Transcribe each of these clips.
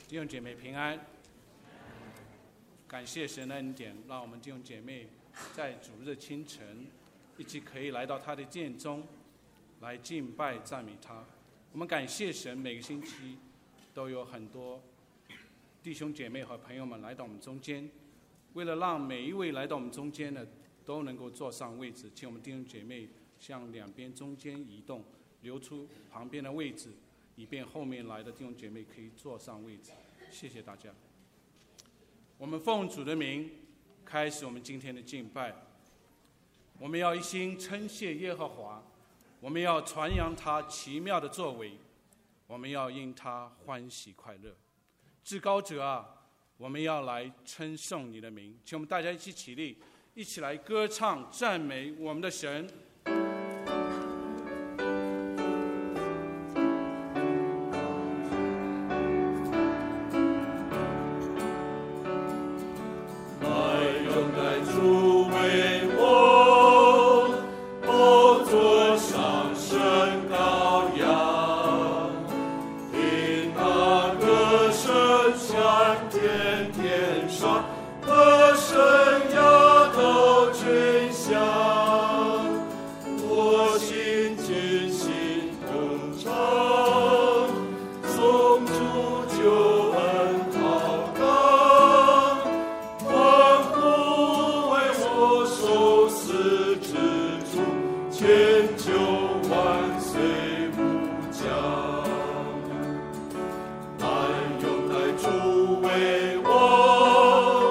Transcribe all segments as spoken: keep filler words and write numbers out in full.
弟兄姐妹平安，感谢神的恩典，让我们弟兄姐妹在主日清晨一起可以来到他的殿中来敬拜赞美他。我们感谢神，每个星期都有很多弟兄姐妹和朋友们来到我们中间，为了让每一位来到我们中间的都能够坐上位置，请我们弟兄姐妹向两边中间移动，留出旁边的位置，以便后面来的弟兄姐妹可以坐上位置。谢谢大家。我们奉主的名开始我们今天的敬拜。我们要一心称谢耶和华，我们要传扬他奇妙的作为，我们要因他欢喜快乐。至高者啊，我们要来称颂你的名。请我们大家一起起立，一起来歌唱赞美我们的神。 来用来主为我。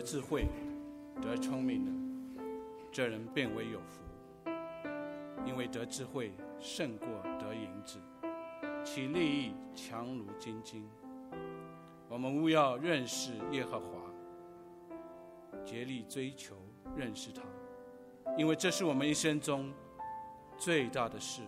智慧、得聪明的，这人便为有福，因为得智慧胜过得银子，其利益强如金金。我们务要认识耶和华，竭力追求认识他，因为这是我们一生中最大的事。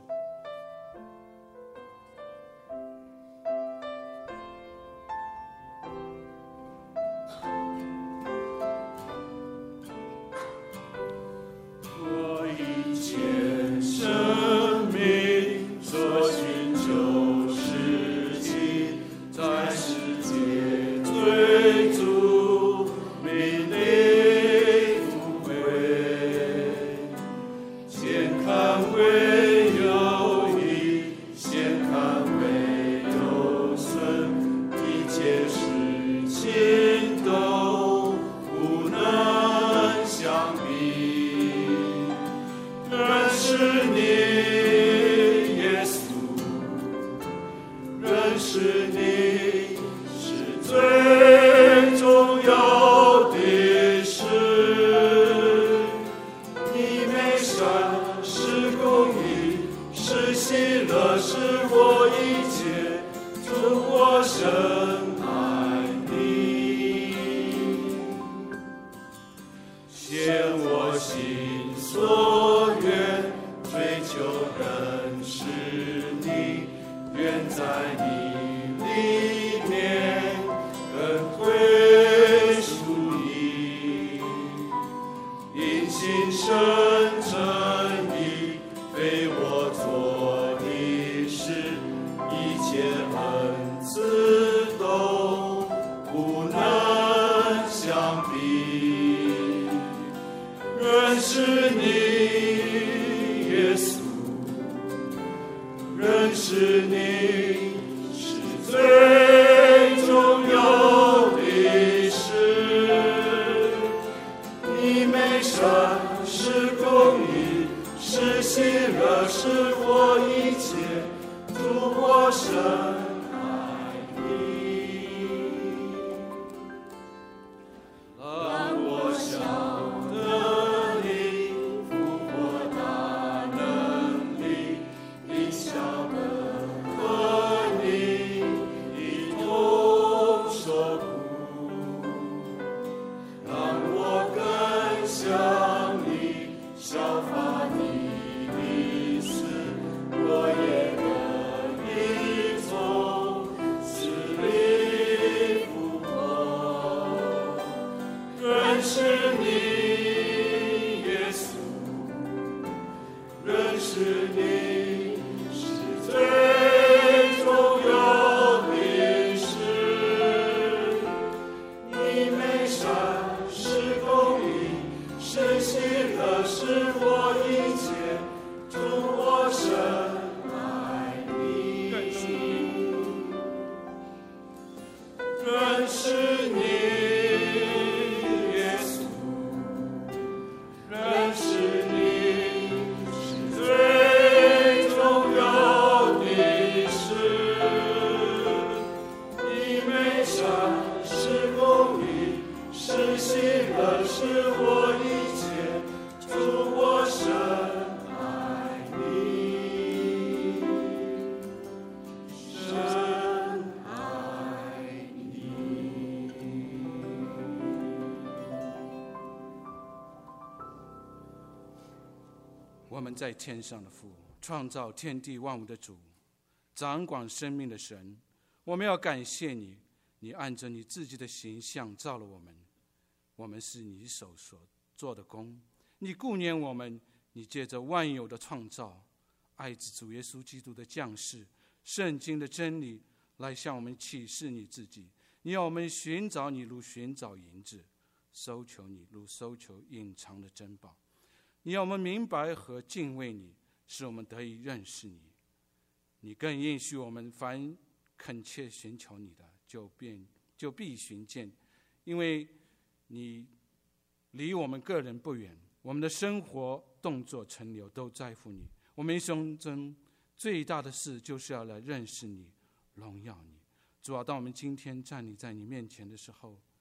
我们在天上的父，创造天地万物的主，掌管生命的神，我们要感谢你，你按着你自己的形象造了我们，我们是你手所做的工，你顾念我们，你借着万有的创造，爱子主耶稣基督的降世，圣经的真理来向我们启示你自己，你要我们寻找你如寻找银子，搜求你如搜求隐藏的珍宝。你要我们明白和敬畏你，使我们得以认识你。你更应许我们，凡恳切寻求你的，就便就必寻见，因为你离我们个人不远，我们的生活、动作、存留都在乎你。我们一生中最大的事，就是要来认识你，荣耀你。主啊，当我们今天站立在你面前的时候，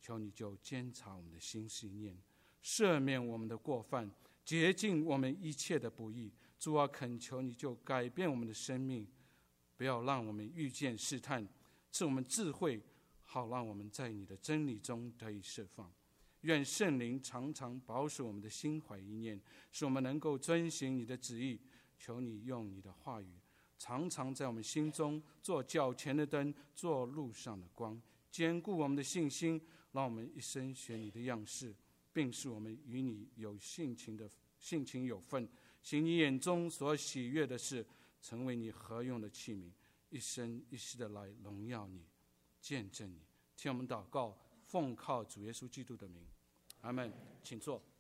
求你就监察我们的心思念，赦免我们的过犯，洁净我们一切的不义。主啊，恳求你就改变我们的生命，不要让我们遇见试探，赐我们智慧，好让我们在你的真理中得以释放。愿圣灵常常保守我们的心怀意念，使我们能够遵行你的旨意。求你用你的话语常常在我们心中做脚前的灯，做路上的光，坚固我们的信心，让我们一生学你的样式，并使我们与你有性情的性情有份，行你眼中所喜悦的事，成为你合用的器皿，一生一世的来荣耀你，见证你。听我们祷告，奉靠主耶稣基督的名，阿们。请坐。